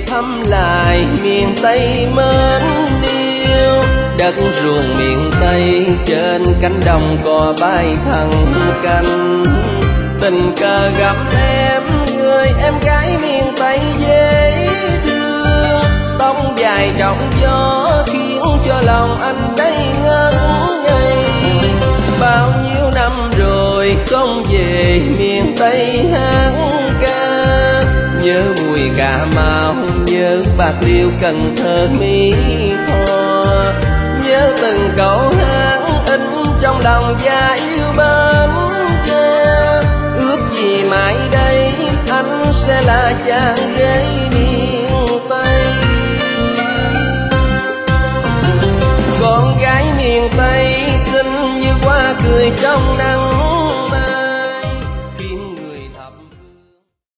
thăm lại miền Tây mến yêu. Đất ruộng miền Tây trên cánh đồng cò bay thẳng cánh. Tình cờ gặp em, người em gái miền Tây dễ thương. Tóc dài trong gió khiến cho lòng anh đây ngất ngây. Bao nhiêu năm rồi không về miền Tây hát ca. Nhớ mùi Cà Mau, nhớ Bạc Liêu, Cần Thơ, Mỹ Tho. Nhớ từng câu hát in trong lòng và yêu Bến Tre. Ước gì mãi đây anh sẽ là chàng rể miền Tây. Con gái miền Tây xinh như hoa cười trong nắng.